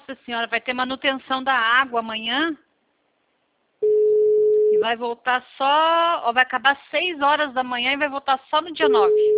Nossa senhora, vai ter manutenção da água amanhã. E vai voltar só... Ó, vai acabar às 6 horas da manhã e vai voltar só no dia 9.